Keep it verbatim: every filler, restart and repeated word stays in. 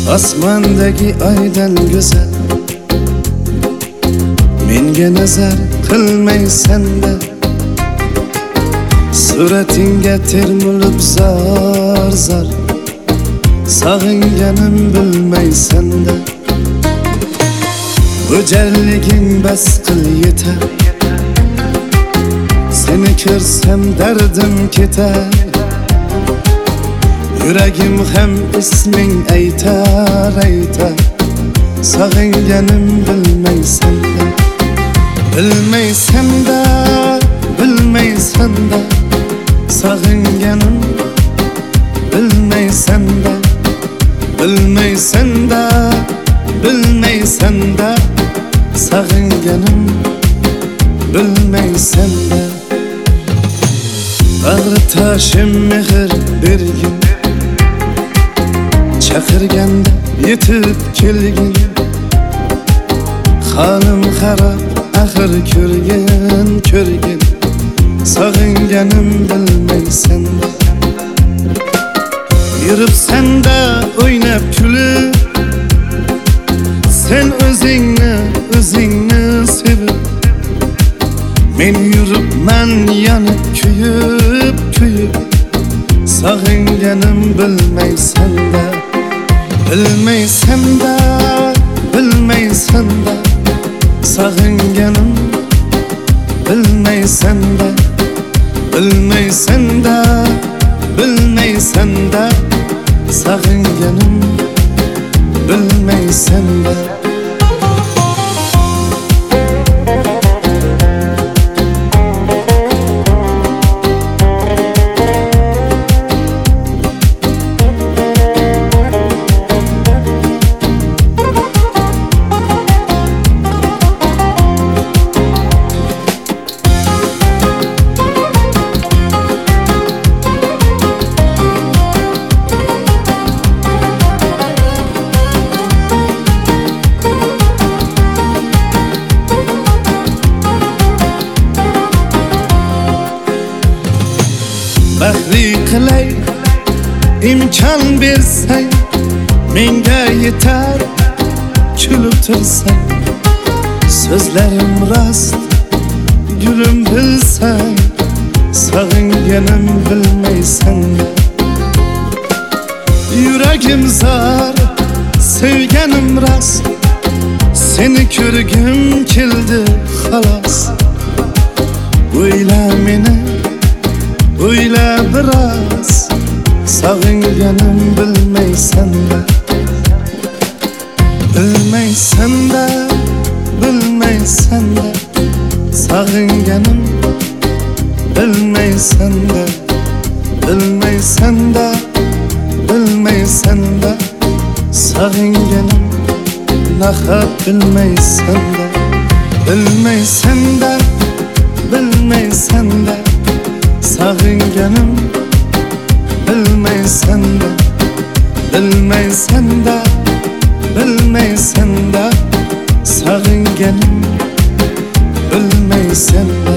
Osmondagi aydan go'zal menga nazar qilmaysan-da, suratingga termulib zar zar sog'inganim bilmaysan-da. Go'jalliging bas qil yetar, seni ko'rsam dardim ketar. Yuragim ham isming aytar aytar, sog'inganim bilmaysan-da. Bilmaysan-da, bilmaysan-da, sog'inganim bilmaysan-da. Bilmaysan-da, bilmaysan-da, sog'inganim bilmaysan-da. Bag'ri toshim mehr bergin, chaqirganda yetib kelgin. Halim xarob axir ko'rgin ko'rgin, sog'inganim bilmaysan-da. Yuribsan-da o'ynab kulib, sen o'zingni o'zingni sevib. Men yuribman yonib kuyib kuyib, sog'inganim bilmaysan-da. Bilmaysan-da, bilmaysan-da, sog'inganim bilmaysan-da. Bilmaysan-da, bilmaysan-da, sog'inganim bilmaysan-da. Bahri qilay imkon bersang, menga yetar kulib tursang. So'zlarim rost gulim bilsang, sog'inganim bilmaysan-da. Yuragim zor sevganim rost, seni ko'rgim keldi xolos. O'yla meni, o'yla biroz, sog'inganim bilmaysan-da. Bilmaysan-da, bilmaysan-da, sog'inganim bilmaysan-da. Bilmaysan-da, bilmaysan-da, sog'inganim nahot bilmaysan-da. Bilmaysan-da, bilmaysan-da, sog'inganim bilmaysan-da. Bilmaysan-da, bilmaysan-da, sog'inganim bilmaysan-da.